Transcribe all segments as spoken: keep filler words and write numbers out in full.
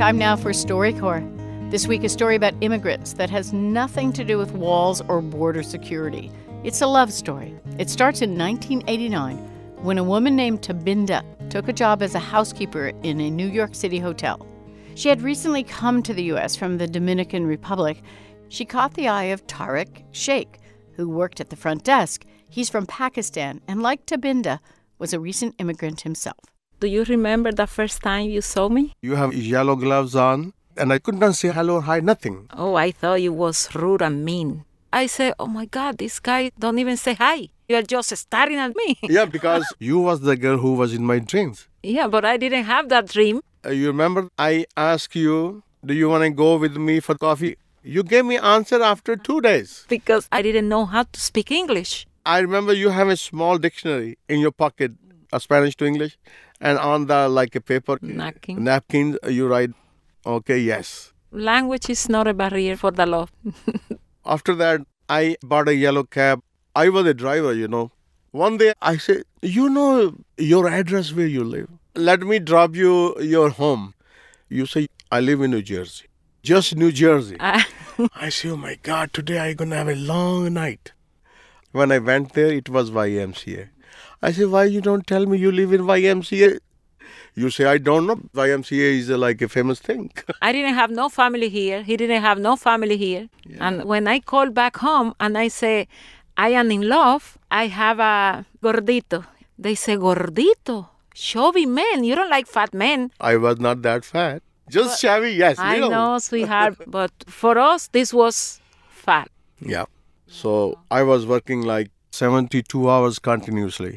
Time now for StoryCorps. This week, a story about immigrants that has nothing to do with walls or border security. It's a love story. It starts in nineteen eighty-nine when a woman named Tabinda took a job as a housekeeper in a New York City hotel. She had recently come to the U S from the Dominican Republic. She caught the eye of Tariq Sheikh, who worked at the front desk. He's from Pakistan and, like Tabinda, was a recent immigrant himself. Do you remember the first time you saw me? You have yellow gloves on, and I could not say hello or hi, nothing. Oh, I thought you was rude and mean. I said, oh my God, this guy don't even say hi. You're just staring at me. Yeah, because you was the girl who was in my dreams. Yeah, but I didn't have that dream. Uh, you remember I asked you, do you want to go with me for coffee? You gave me answer after two days. Because I didn't know how to speak English. I remember you have a small dictionary in your pocket, a Spanish to English, and on the, like a paper, Napkin. napkin, you write, okay, yes. Language is not a barrier for the love. After that, I bought a yellow cab. I was a driver, you know. One day, I said, you know your address where you live. Let me drop you your home. You say, I live in New Jersey. Just New Jersey. Uh, I say, oh my God, today I'm going to have a long night. When I went there, it was Y M C A. I say, why you don't tell me you live in Y M C A? You say, I don't know. Y M C A is uh, like a famous thing. I didn't have no family here. He didn't have no family here. Yeah. And when I call back home and I say, I am in love, I have a gordito. They say, gordito? Chubby man. You don't like fat men. I was not that fat. Just but shabby, yes. I little. know, sweetheart. But for us, this was fat. Yeah. So I was working like seventy-two hours continuously.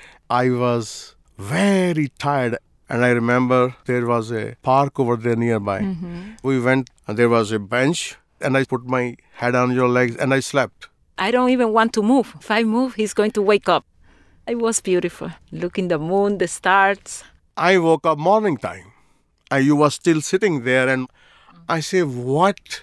I was very tired. And I remember there was a park over there nearby. Mm-hmm. We went and there was a bench and I put my head on your legs and I slept. I don't even want to move. If I move, he's going to wake up. It was beautiful. Looking the moon, the stars. I woke up morning time. And you were still sitting there and I say, what?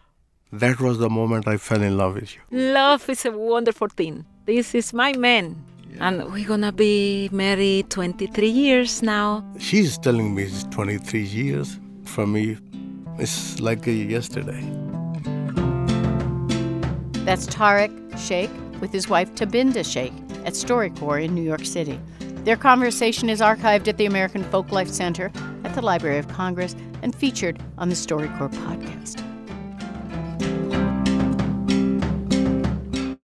That was the moment I fell in love with you. Love is a wonderful thing. This is my man. Yeah. And we're going to be married twenty-three years now. She's telling me it's twenty-three years. For me, it's like a yesterday. That's Tariq Sheikh with his wife Tabinda Sheikh at StoryCorps in New York City. Their conversation is archived at the American Folklife Center at the Library of Congress and featured on the StoryCorps podcast.